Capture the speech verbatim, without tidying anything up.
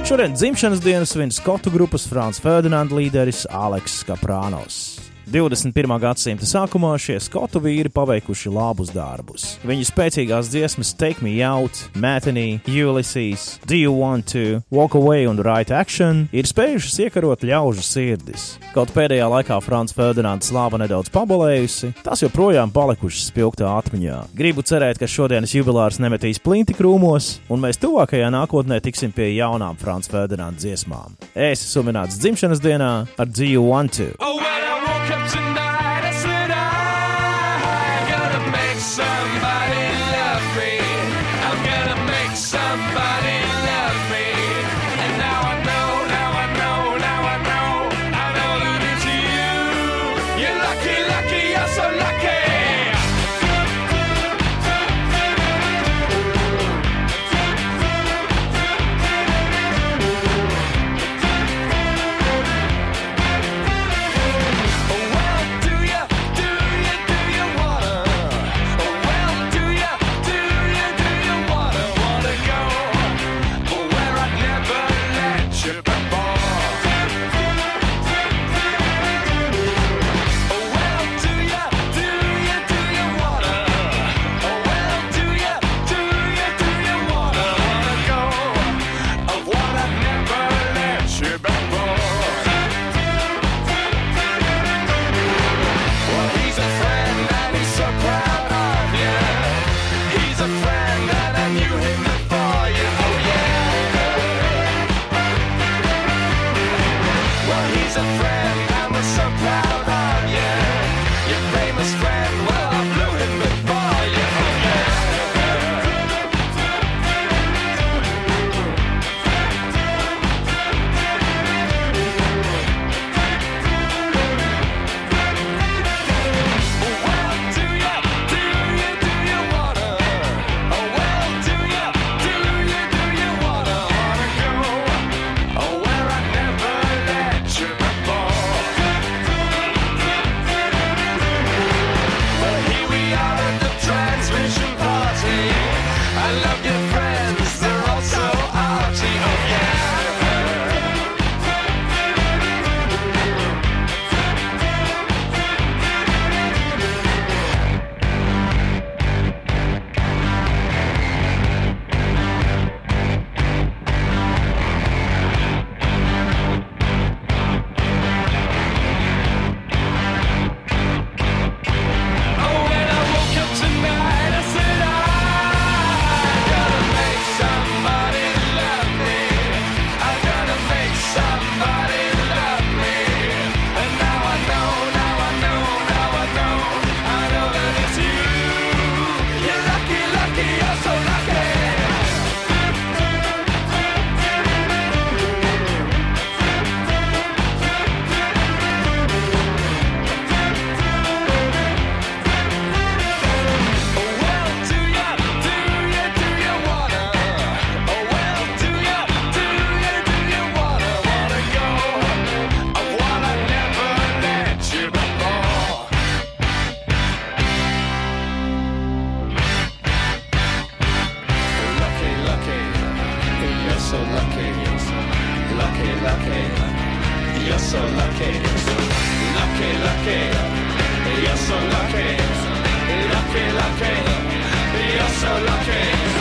Šodien dzimšanas dienu svin skotu grupas Franz Ferdinand līderis Aleks Kaprānos. divdesmit pirmā gadsimta sākumā šie skotu vīri paveikuši labus darbus. Viņu spēcīgās dziesmas Take Me Out, Metheny, Ulysses, Do You Want To, Walk Away un Right Action ir spējušas iekarot ļaužu sirdis. Kaut pēdējā laikā Franz Ferdinanda slāva nedaudz pabalējusi, tas joprojām palikušas spilgtā atmiņā. Gribu cerēt, ka šodienas jubilārs nemetīs plinti krūmos, un mēs tuvākajā nākotnē tiksim pie jaunām Franz Ferdinanda dziesmām. Es esmu svinēts dzimšanas dienā ar Do You Want To. Oh, when I woke up tonight, I said I gotta make somebody love me. I'm gonna make somebody love me. And now I know, now I know, now I know, I know that it's you. You're lucky, lucky, you're so lucky. You're so lucky, lucky, lucky. You're so lucky, lucky, lucky. You're so lucky.